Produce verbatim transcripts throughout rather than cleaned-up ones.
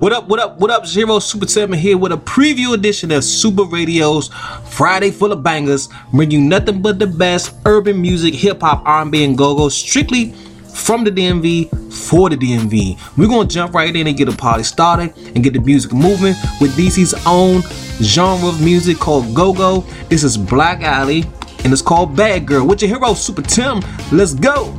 What up, what up, what up? Zero Super Tim here with a preview edition of Super Radio's Friday Full of Bangers. Bring you nothing but the best urban music, hip-hop, R and B, and go-go strictly from the D M V for the D M V. We're going to jump right in and get a party started and get the music moving with D C's own genre of music called go-go. This is Black Alley and it's called Bad Girl. With your hero, Super Tim. Let's go.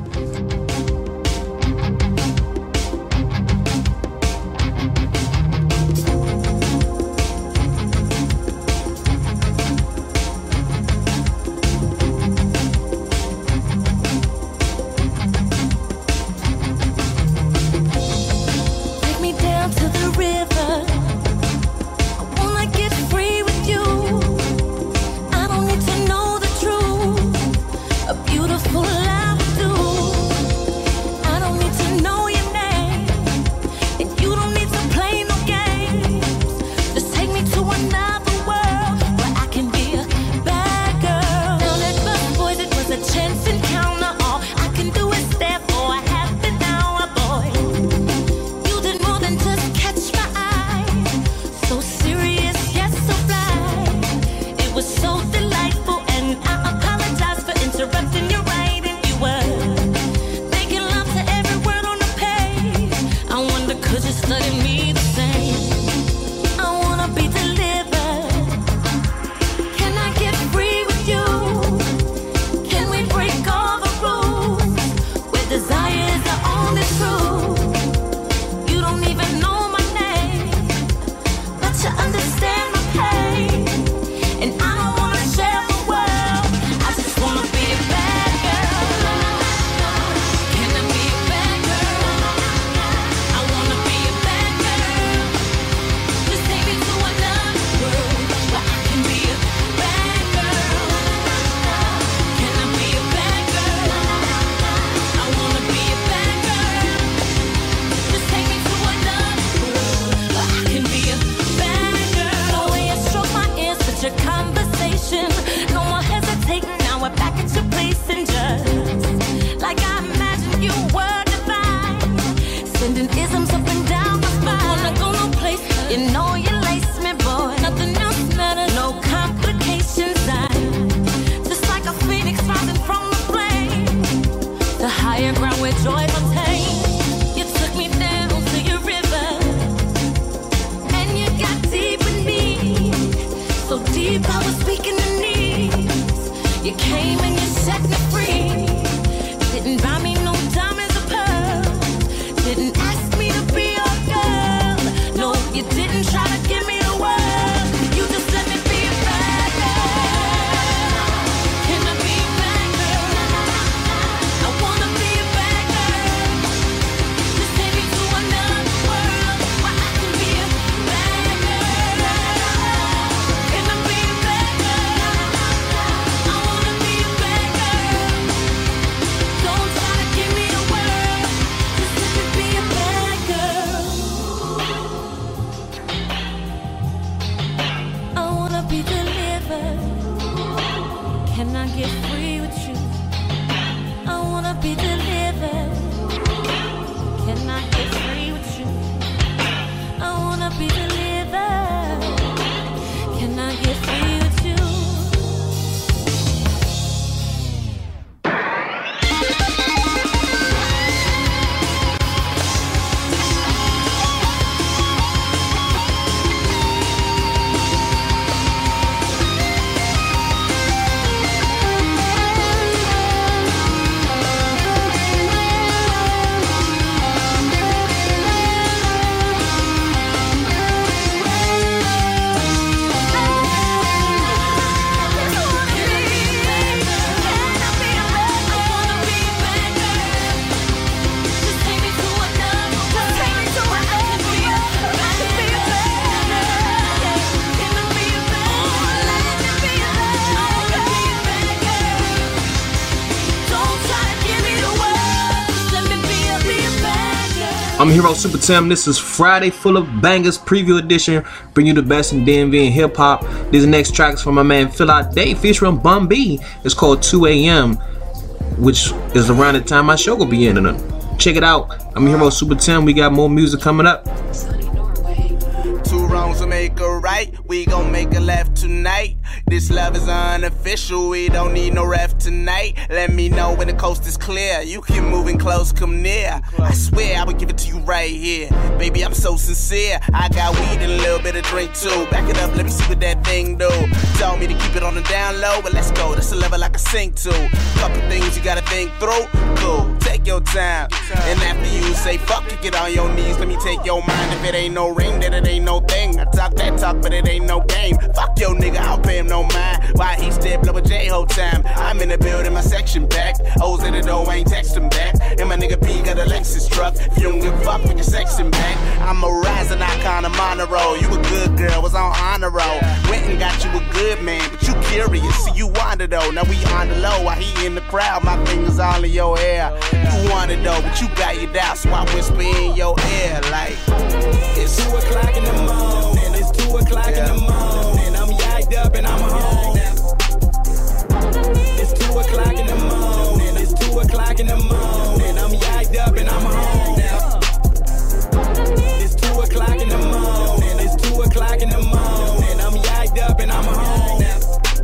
I'm Hero Super Tim. This is Friday Full of Bangers preview edition. Bring you the best in D M V and hip hop. These next tracks from my man Phil Out Day featuring Bun B. It's called two a.m. which is around the time my show will be ending. Check it out. I'm Hero Super Tim. We got more music coming up. wrong, so make a right. We gon' make a left tonight. This love is unofficial, we don't need no ref tonight. Let me know when the coast is clear. You can move in close, come near. I swear I would give it to you right here. Baby, I'm so sincere. I got weed and a little bit of drink too. Back it up, let me see what that thing do. Told me to keep it on the down low, but let's go. That's a level I can sink to. Couple things you gotta think through. Cool, take your time. And after you say fuck it, get on your knees. Let me take your mind. If it ain't no ring, then it ain't no thing. I talk that talk, but it ain't no game. Fuck your nigga, I don't pay him no mind. Why he still blow a J whole time? I'm in the building, my section back. O's at the door, ain't texting back. And my nigga P got a Lexus truck. If you don't give a fuck, we can sex him back. I'm a rising icon of Monroe. You a good girl, was on honor roll. Went and got you a good man, but you curious, see you wander though. Now we on the low, while he in the crowd. My fingers all in your hair. You want it though, but you got your doubt, so I whisper in your ear like it's two o'clock in the morning. It's two o'clock yeah. in the morning. I'm yacked up and I'm home now. It's two o'clock in the morning. It's two o'clock in the morning. I'm yacked up and I'm home now. It's two o'clock in the morning. It's two o'clock in the morning. I'm yacked up and I'm home now.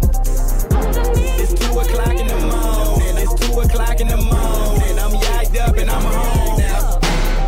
It's two o'clock in the morning. It's two o'clock in the morning. I'm yacked up and I'm home now.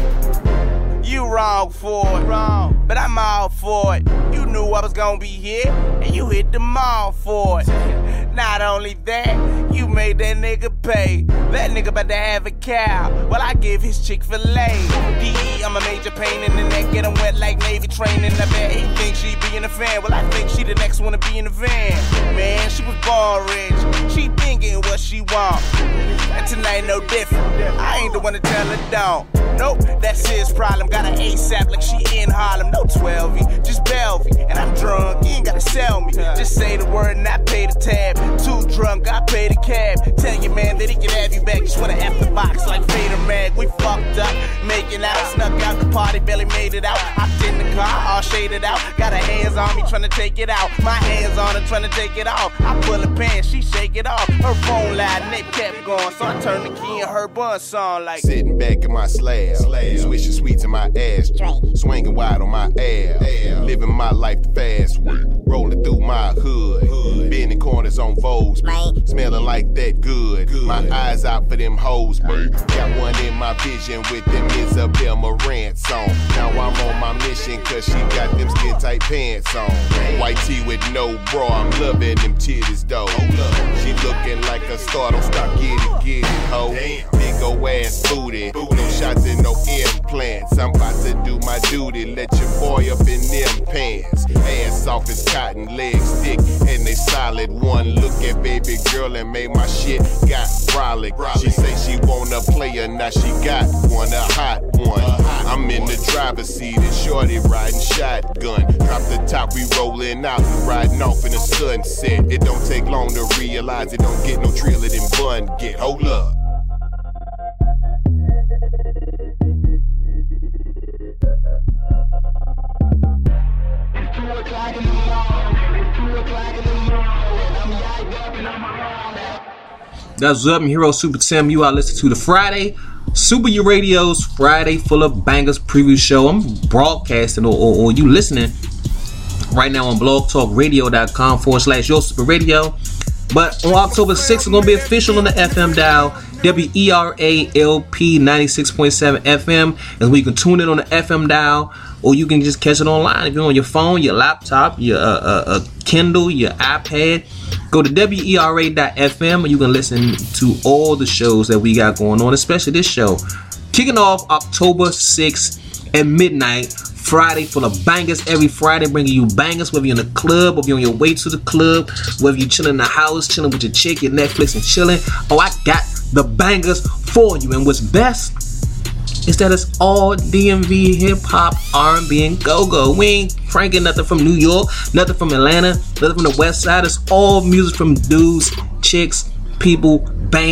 You wrong for it, wrong, but I'm all for it. You knew I was gonna be here, and you hit the mall for it. Not only that, you made that nigga pay. That nigga about to have a cow, well I give his Chick-fil-A. D E, I'm a major pain in the neck, get him wet like Navy training. I bet he thinks she be in the fan, well I think she the next one to be in the van. Man, she was born rich, she been getting what she want. And tonight no different, I ain't the one to tell her don't. Nope, that's his problem. Got an ASAP like she in Harlem. No twelve-y, just Belvy. And I'm drunk, you ain't gotta sell me. Just say the word and I pay the tab. Too drunk, I pay the cab. Tell your man that he can have you back. Just wanna F the box like Vader Mag. We fucked up, making out. Snuck out the party, barely made it out. Hopped in the car, all shaded out. Got her hands on me, tryna take it out. My hands on her, tryna take it off. I pull a pants, she shake it off. Her phone light and it kept going. So I turned the key in her bun song like sitting back in my slab. Swishing sweets in my ass, swinging wide on my ab, living my life the fast way, rolling through my hood, bending corners on Vogues, smelling like that good. My eyes out for them hoes, man. Got one in my vision with them Isabel Marant song. Now I'm on my mission cause she got them skin tight pants on. White tee with no bra, I'm loving them titties though. She looking like a star, don't stop, get it, get it, ho. Big ol' ass booty, no shots and no implants. I'm about to do my duty, let your boy up in them pants. Ass off his cotton, legs thick, and they solid. One look at baby girl and made my shit got frolic. She say she wanna play her, now she got one, a hot one. I'm in the driver's seat and shorty riding shotgun. Drop the top, we rolling out, riding off in the sunset. It don't take long to realize it don't get no trailer than bun get. Hold up. That's up, Hero Super Tim. You are listening to the Friday Super U Radio's Friday Full of Bangers preview show. I'm broadcasting or, or, or you listening right now on blogtalkradio.com forward slash your super radio. But on October sixth, it's going to be official on the F M dial, W E R A L P ninety-six point seven F M. And we can tune in on the F M dial, or you can just catch it online. If you're on your phone, your laptop, your uh, uh, uh, Kindle, your iPad, go to W E R A dot F M and you can listen to all the shows that we got going on, especially this show. Kicking off October sixth at midnight. Friday full of bangers. Every Friday bringing you bangers, whether you're in the club or you're on your way to the club, whether you're chilling in the house, chilling with your chick, your Netflix and chilling. Oh, I got the bangers for you. And what's best is that it's all D M V, hip-hop, R and B, and go-go. We ain't cranking nothing from New York, nothing from Atlanta, nothing from the West Side. It's all music from dudes, chicks, people, bands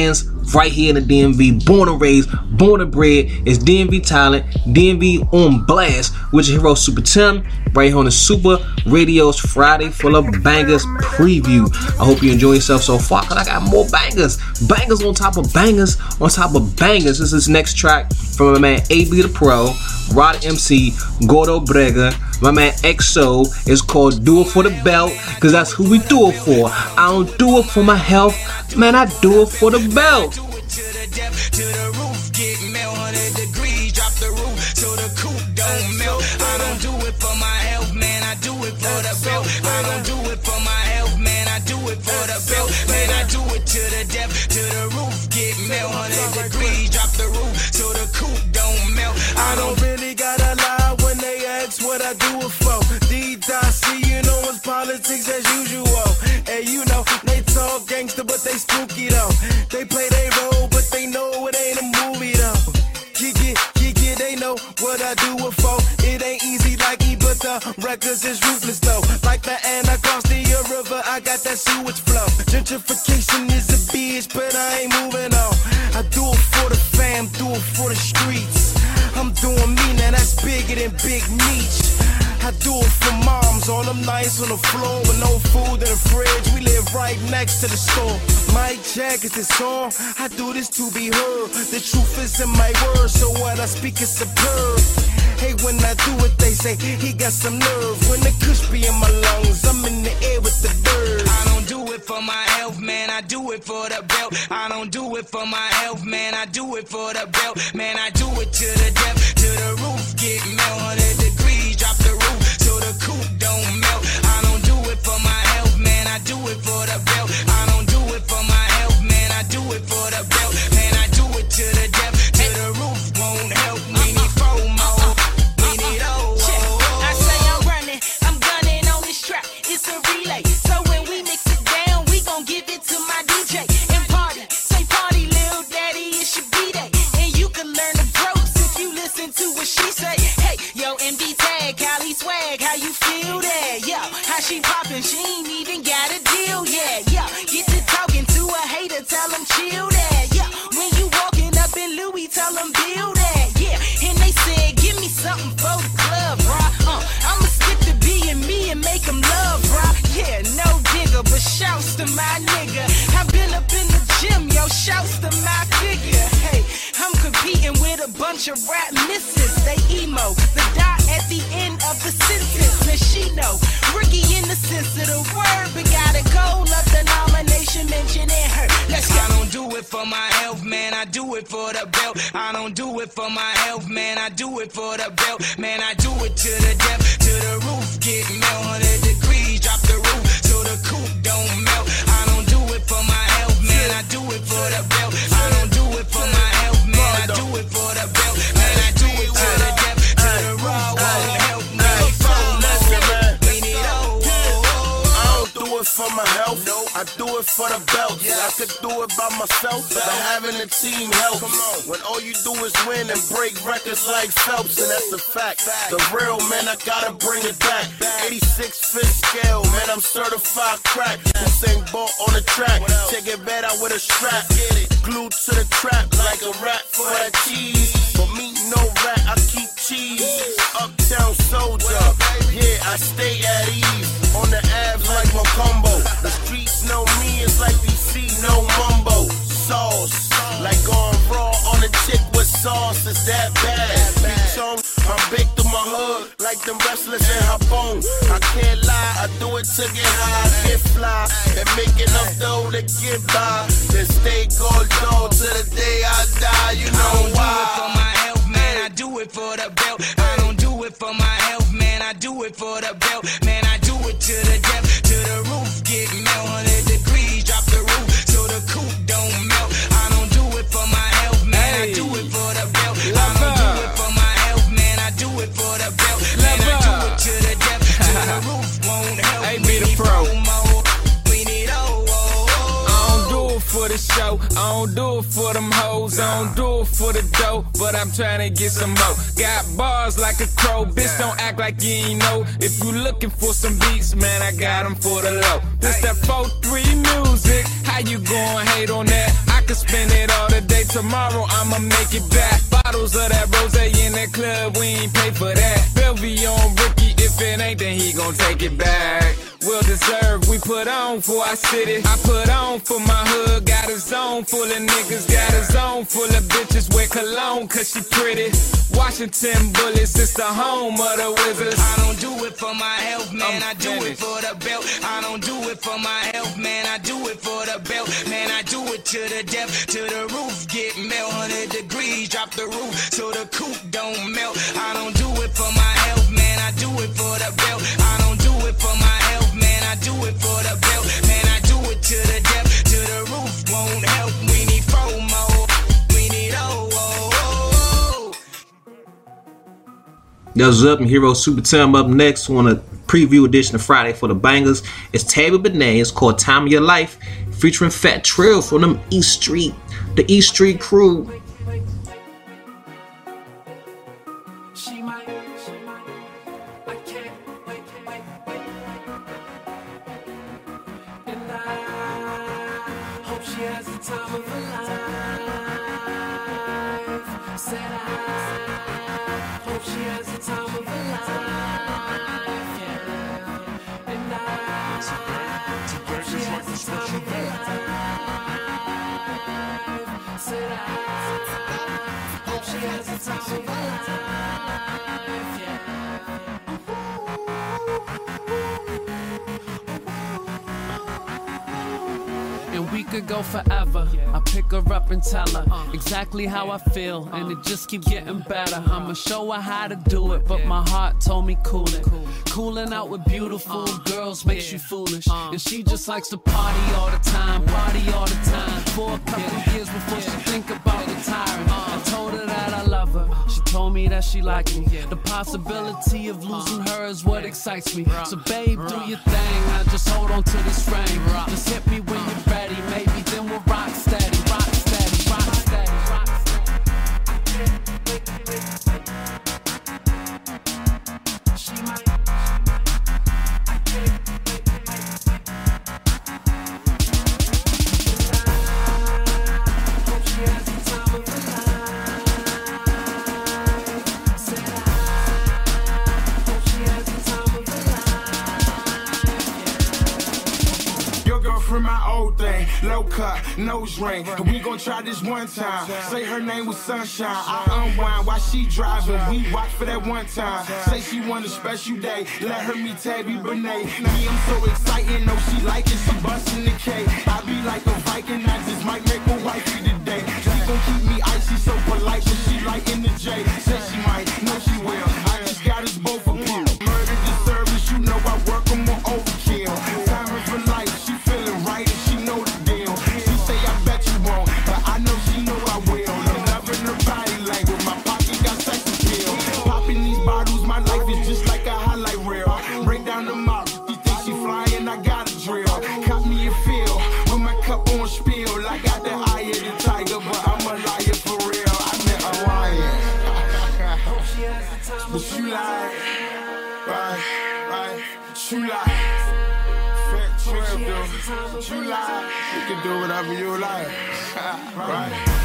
right here in the D M V. Born and raised, born and bred. It's D M V talent, D M V on blast with your hero Super Tim, right here on the Super Radio's Friday Full of Bangers preview. I hope you enjoy yourself so far, because I got more bangers. Bangers on top of bangers on top of bangers. This is this next track from my man A B the Pro, Rod M C, Gordo Brega, my man X O. It's called Do It For The Belt, because that's who we do it for. I don't do it for my health, man, I do it for the belt. To the depth, to the roof, get melt, one hundred degrees, drop the roof, so the coupe don't melt. I don't do it for my health, man, I do it for the belt. I don't do it for my health, man, I do it for the belt. Man, I do it to the depth, to the roof, get melt, one hundred degrees, drop the roof, so the coupe don't melt. I don't really gotta lie when they ask what I do it for. D C, you know it's politics as usual. And you know, they talk gangster, but they spooky though. They play their role, but they know it ain't a movie though. Kick it, kick it, they know what I do it for. It ain't easy like E, but the records is ruthless though. Like the Anacostia River, I got that sewage flow. Gentrification is a bitch, but I ain't moving on. I do it for the fam, do it for the streets. I'm doing me, now that's bigger than Big Meech. I do it for moms, all them nights on the floor with no food in the fridge. We live right next to the store. My jacket is on, I do this to be heard. The truth is in my words, so what I speak is superb. Hey, when I do it, they say he got some nerve. When the kush be in my lungs, I'm in the air with the birds. I don't do it for my health, man, I do it for the belt. I don't do it for my health, man, I do it for the belt. Man, I do it to the depth, to the roof, get melt, one hundred degrees, drop the roof, so the coupe don't melt. I don't do it for my health, man, I do it for the belt. I don't do it for my health, man, I do it for the belt. Man, I do it to the depth, to the roof, won't help. We need FOMO, we need oh, oh, oh. I say I'm running, I'm gunning on this track. It's a relay, so when we mix it down, we gon' give it to my D J and party. Say party, little daddy, it should be that. And you can learn the ropes if you listen to what she say. Hey, yo, M D Tag, Cali Swag, how you feel that? Yo, how she poppin', she ain't even got a deal yet. Yo, get to talking to a hater, tell them chill that. Yo, when you walking up in Louis, tell them build that. Yeah, and they said, give me something for the club, bruh. Uh, I'ma skip the B and me and make them love, bruh. Yeah, no digger, but shouts to my nigga. I've been up in the gym, yo, shouts to my figure. Hey, I'm competing with a bunch of rap misses. They emo, the dot at the end of the sentence. And she know, Ricky in the sense of the word, but got a goal of the nomination mentioning her. Let's go. I don't do it for my health, man, I do it for the belt. I don't do it for my health, man, I do it for the belt. Man, I do it to the depth, to the roof, get melt, one hundred degrees, drop the roof, so the coupe don't melt. I don't do it for my health, man, I do it for the belt. I don't do it for my health, man, I do it for the belt. Man, I do it to the depth, to the roof, won't help me. We need oh, I don't do it for my health, I do it for the belt. I could do it by myself, but having a team helps. When all you do is win and break records like Phelps, and that's a fact. The real man, I gotta bring it back. eighty-six fifth scale, man, I'm certified crack. Usain Bolt on the track, take it bad out with a strap. Glued to the trap like a rat for that cheese. But me, no rat, I keep cheese. Uptown soldier, yeah, I stay at ease. On the abs like Macumbo. The streets know me, it's like D C, no mumbo. Sauce, like going raw on a chick with sauce, is that bad? Bitch on, I'm big through my hood, like them wrestlers in her bone. I can't lie, I do it to get high, get fly, and make enough dough to get by. Then stay gold dog to the day I die, you know why. I don't do it for my health, man, I do it for the belt. I don't do it for my health, man, I do it for the belt. Man, I do it to the depth, to the roof, get melt, one hundred degrees, drop the roof, so the coupe don't melt. I don't do it for my health, man, I do it for the belt. I don't do it for my health, man, I do it for the belt. Man, I do it to the depth, to the roof, won't help. Hey, be the pro. We need oh, oh, oh. I don't do it for the show, I don't do it for them hoes, I don't do it for the dough, but I'm trying to get some more. Got bars like a crow, bitch, don't act like you ain't know. If you looking for some beats, man, I got them for the low. This that four three music, how you gon' hate on that? I could spend it all today. Tomorrow I'ma make it back. Bottles of that rosé in that club, we ain't pay for that. Belvy on Ricky, if it ain't, then he gon' take it back. Well deserved, we put on for our city. I put on for my hood, got a zone full of niggas, got a zone full of bitches. Wear cologne cause she pretty. Washington Bullets, it's the home of the Wizards. I don't do it for my health, man, I do it for the belt. I don't do it for my health, man, I do it for the belt. Man, I do it to the depth, to the roof, get melt. one hundred degrees, drop the roof so the coupe don't melt. I don't do it for my health, man, I do it for the belt. I don't do it for my health, man, I do it for the belt. Man, I do it to the depth, to the roof won't help. We need FOMO, we need oh, oh, oh, oh. That's up and Hero Super Time up next on a preview edition of Friday for the Bangers. It's Tabby Benet. It's called Time of Your Life, featuring Fat Trill from them East Street, the East Street crew. She might, she might, I can't wait, wait, wait. And I hope she has the time of her life. Said I hope she has the time of her life. Yeah. And I hope she has the time of her life. Said I hope she has the time of her life. And we could go forever. I pick her up and tell her exactly how I feel, and it just keep getting better. I'ma show her how to do it, but my heart told me cool it. Cooling out with beautiful girls makes you foolish, and she just likes to party all the time, party all the time. For a couple years before she think about retiring, I told her that I love her. She told me that she liked me. The possibility of losing her is what excites me. So babe, do your thing. I just hold on to this frame. Just hit me when you're ready. Maybe then we'll rock steady, rock steady, rock steady, rock steady. She might. I can't wait, wait, wait. I hope she has the time of her life. Said I hope she has the time of her life. Your girlfriend, my old thing, low cut, nose ring. We gon' try this one time. Say her name was Sunshine. I unwind while she driving. We watch for that one time. Say she want a special day. Let her meet Tabby Benet. Me, I'm so excited. Know she like it. She bustin' the K. I be like a Viking. I just might make a wifey today. She gon' keep me icy, so polite, but she like in the J. Say she might, know she will. I just got us both a pill. Murder the service, you know I work on more overkill. Time of her life, she feeling right and she know the deal. She say I bet you won't, but I know she know I will. I'm loving her body language, my pocket got sex appeal. Popping these bottles, my life is just like a highlight reel. Break down the mop, you think she flying, I got a drill. Cop me a feel, with my cup on spill. I got the eye of the tiger, but I'm a liar for real. I met a lion. But you lie, right, right, you lie. Fat twelve, though. But you lie, you can do whatever you like, right?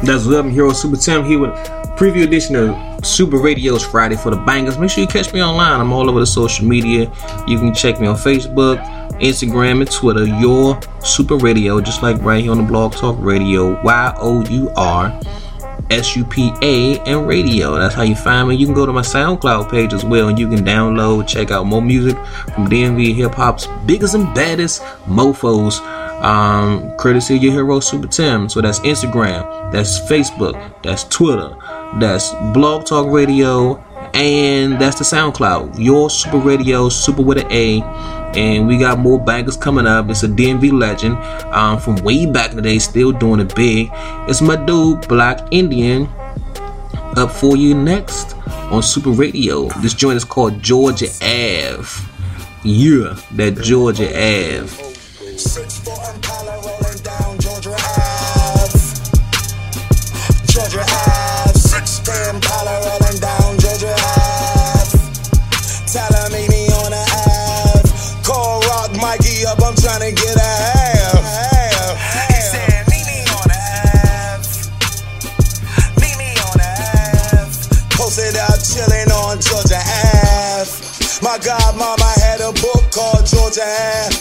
That's Love and Hero Super Tim here with a preview edition of Super Radio's Friday for the Bangers. Make sure you catch me online. I'm all over the social media. You can check me on Facebook, Instagram, and Twitter. Your Super Radio, just like right here on the Blog Talk Radio. Y O U R S U P A and radio. That's how you find me. You can go to my SoundCloud page as well, and you can download, check out more music from D M V Hip Hop's biggest and baddest mofos. Um, courtesy of your hero Super Tim. So that's Instagram, that's Facebook, that's Twitter, that's Blog Talk Radio, and that's the SoundCloud. Your Super Radio, Super with an A. And we got more bangers coming up. It's a D M V legend um, from way back in the day, still doing it big. It's my dude, Black Indian, up for you next on Super Radio. This joint is called Georgia Ave. Yeah, that Georgia Ave. Six foot Impala rolling down Georgia Ave. Georgia Ave. Six foot Impala rolling down Georgia Ave. Tell her meet me on the Ave. Call Rock Mikey up, I'm trying to get a half. half. He said meet me on the Ave. Meet me on the Ave. Posted up chilling on Georgia Ave. My godmama had a book called Georgia Ave.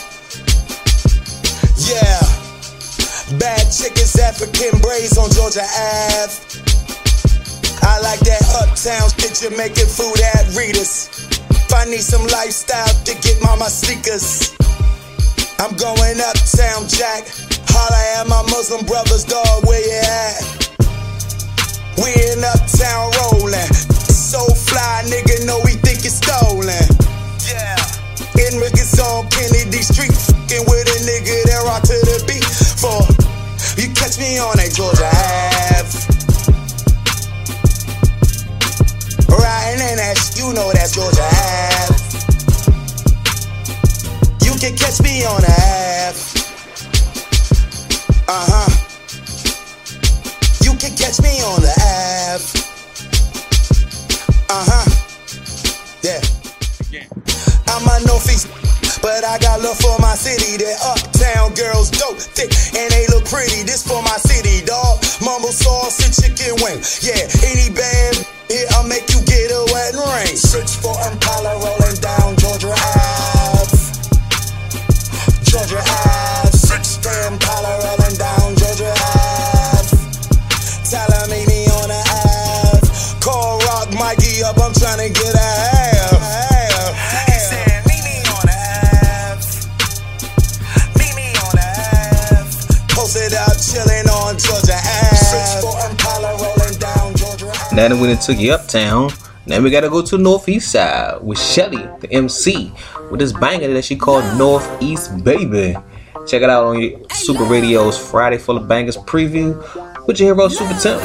Yeah, bad chickens, African braids on Georgia Ave. I like that uptown shit, Jamaican food at Rita's. If I need some lifestyle to get mama sneakers, I'm going uptown, Jack. Holla at my Muslim brothers, dog, where you at? We in uptown rolling. So fly, nigga, know we think it's stolen. Yeah. In Ricketts on Kennedy Street, fucking with a nigga that rock to the beat. For you catch me on that Georgia Ave, riding in that sh- you know that's Georgia Ave. You can catch me on the Ave. Uh huh. You can catch me on the Ave. Uh huh. Yeah. I'm a Northeast, but I got love for my city. That uptown girls dope, thick, and they look pretty. This for my city, dog. Mumble sauce and chicken wing. Yeah, any band here, I'll make you get a wet ring. Six foot Impala rolling down Georgia Ave. Georgia Ave. Six foot Impala rolling down Georgia Ave. Tell her meet me on the Ave. Call Rock Mikey up, I'm trying to get a half. half. Chilling on Georgia Ave. Now that we done took you uptown, now we gotta go to the Northeast side with Shelly, the M C, with this banger that she called Northeast Baby. Check it out on your Super Radio's Friday Full of Bangers preview with your hero Super Tim.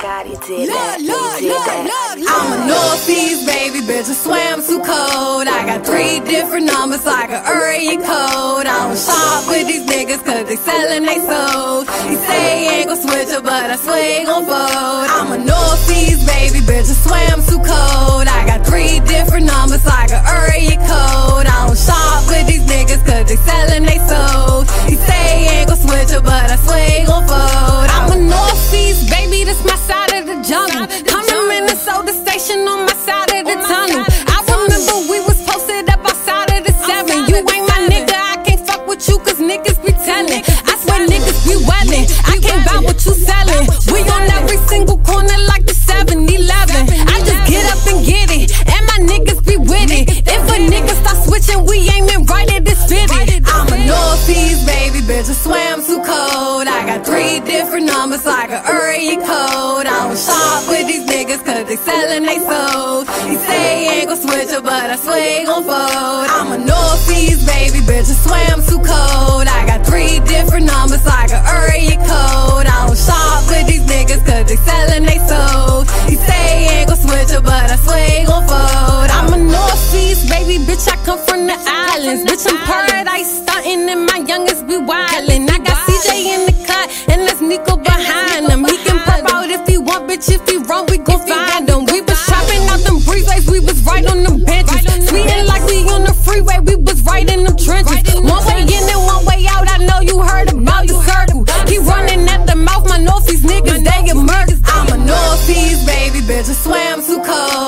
Look, look, look, look, I'm a Northeast baby, bitch, I swam too cold. I got three different numbers like an area code. I don't shop with these niggas cause they selling they souls. He say he ain't gon' switch up, but I swear he gon' fold. I'm a Northeast baby, bitch, I swam too cold. I got three different numbers like an area code. I don't shop with these niggas cause they selling they souls. He say he ain't gon' switch up, but I swear he gon' fold. I'm a Northeast baby, this my side of the jungle. Come to Minnesota station on my side of the tunnel. I remember we was posted up outside of the seven. You ain't my nigga, I can't fuck with you cause niggas be telling. I swear niggas be wellin', I can't buy what you selling. We on every single corner like the seven eleven. I just get up and get it, and my niggas be with it. If a nigga start switching, we aiming right at this fitted. I'm a Northeast baby, bitch, I swam too cold. I got three different numbers like an area code. I don't shop with these niggas cause they selling they souls. He say he ain't gon' switch up, but I swear he gon' fold. I'm a Northeast baby, bitch, I swam too cold. I got three different numbers like an area code. I don't shop with these niggas cause they selling they souls. He say he ain't gon' switch up, but I swear he gon' fold. I'm a Northeast baby, bitch, I come from the islands. Bitch, I'm paradise stuntin' and my youngest be wildin'. I got C J in the cut and that's Nico behind him. He can pop out if he want, bitch, if he wrong, we gon' find him. We was chopping out them breezeways, we was right on them benches. Sweetin' like we on the freeway, we was right in them trenches. One way in and one way out, I know you heard about your circle. Keep running at the mouth, my Northeast niggas, they get murdered.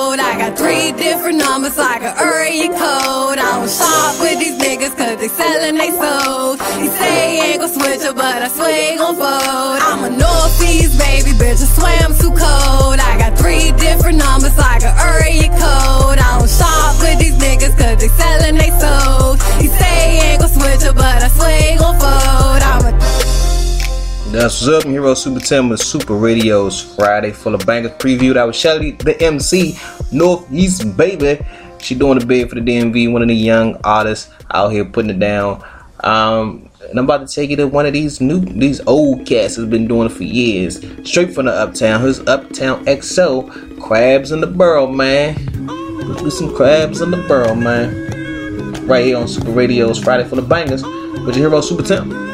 code. I got three different numbers like an area code. I don't shop with these niggas cause they selling they souls. He say he ain't gon' switch up, but I swear he gon' fold. I'm a Northeast baby, bitch, I swear I'm too cold. I got three different numbers like an area code. I don't shop with these niggas cause they selling they souls. He say he ain't gon' switch up, but I swear he gon' fold. I'm a That's what's up, I'm Hero Super Tim with Super Radio's Friday Full of Bangers preview. That was Shelly, the M C, Northeast baby. She doing the bid for the D M V, one of the young artists out here putting it down. Um, and I'm about to take you to one of these new, these old cats that's been doing it for years. Straight from the Uptown. Here's Uptown X O, Crabs in the Barrel, man. Let's do some crabs in the barrel, man. Right here on Super Radio's Friday Full of Bangers with your Hero Super Tim.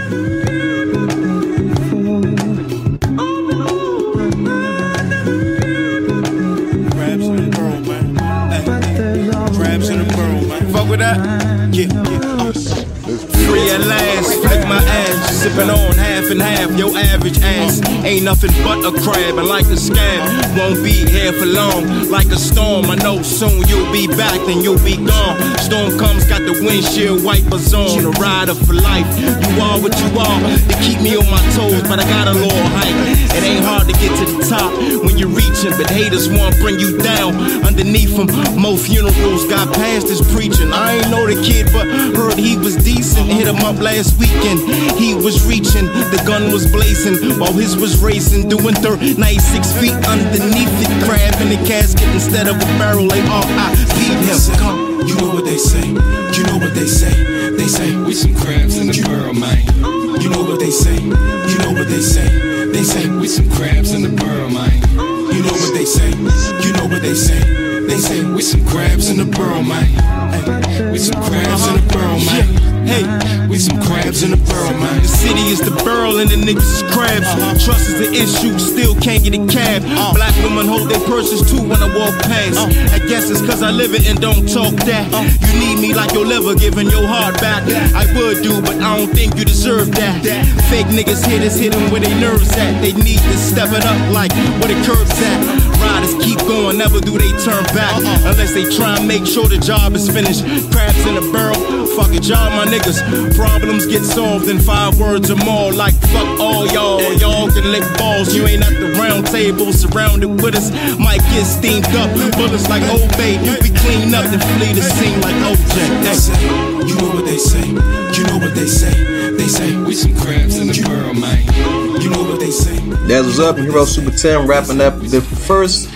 With that, yeah, yeah. Uh. Free at last, flick my ass, sipping on half and half. Your average ass ain't nothing but a crab, and like a scab, won't be here for long. Like a storm, I know soon you'll be back, then you'll be gone. Storm comes, got the windshield wipers on, a rider for life. You are what you are, they keep me on my toes, but I got a little height. It ain't hard to get to the top when you're reaching, but haters want to bring you down. Underneath them, most funerals got pastors preaching. I ain't know the kid, but heard he was decent. Hit him up last weekend, he was reaching, the gun was blazing while his was racing, doing thirty, ninety-six feet underneath it, crab in the casket instead of a barrel. They all I beat him. Come, you know what they say, you know what they say, they say we some crabs in the barrel, man. You know what they say, you know what they say, they say we some crabs in the barrel, man. You know what they say, you know what they say, they say we some crabs in the barrel, man. Hey, we some crabs in the barrel, man. Hey, we some crabs in the barrel, man. The city is the barrel and the niggas is crabs. Uh-huh. Trust is the issue, still can't get a cab. Uh-huh. Black women hold their purses too when I walk past. Uh-huh. I guess it's cause I live it and don't talk that. Uh-huh. You need me like your liver, giving your heart back. I would do, but I don't think you deserve that. Fake niggas hit us, hit them where they nerves at. They need to step it up like where the curbs at. Riders keep going, never do they turn back. Uh-uh. Unless they try and make sure the job is finished. Crabs in a barrel, fuck a job, my niggas. Problems get solved in five words or more. Like fuck all y'all, y'all can lick balls. You ain't at the round table, surrounded with us. Might get steamed up, bullets like Old Bay. We clean up and flee the scene like O J. They say, you know what they say, you know what they say, they say we some crabs in the barrel, man. You know what they say. That's what's up, Hero Super Tim, wrapping up the first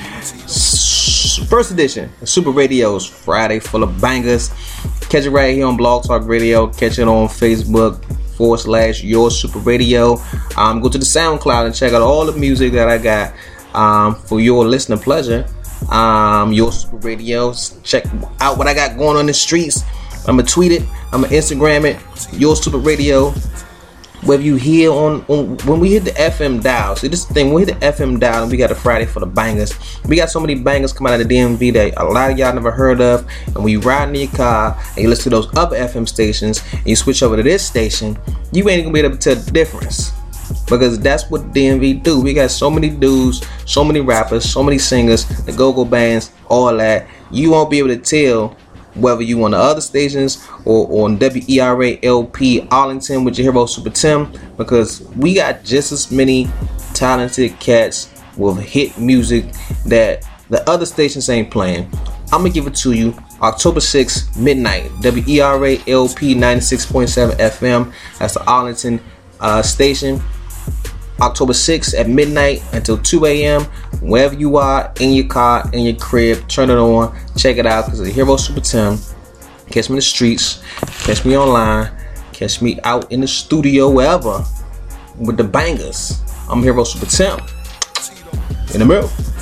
first edition of Super Radio's Friday Full of Bangers. Catch it right here on Blog Talk Radio. Catch it on Facebook forward slash Your Super Radio. Um, go to the SoundCloud and check out all the music that I got um, for your listening pleasure. Um, Your Super Radio. Check out what I got going on in the streets. I'm gonna tweet it. I'm gonna Instagram it. Your Super Radio. Whether you hear on, on when we hit the F M dial, see this is the thing, when we hit the F M dial and we got a Friday for the bangers, we got so many bangers coming out of the D M V that a lot of y'all never heard of. And when you ride in your car and you listen to those other F M stations and you switch over to this station, you ain't gonna be able to tell the difference, because that's what the D M V do. We got so many dudes, so many rappers, so many singers, the go-go bands, all that. You won't be able to tell whether you on the other stations or on W E R A L P Arlington with your Hero Super Tim, because we got just as many talented cats with hit music that the other stations ain't playing. I'm gonna give it to you October sixth, midnight, W E R A L P ninety-six point seven F M. That's the Arlington uh, station. October sixth at midnight until two a.m. Wherever you are, in your car, in your crib, turn it on, check it out, because it's Hero Super Tim. Catch me in the streets, catch me online, catch me out in the studio, wherever, with the bangers. I'm Hero Super Tim. In the middle.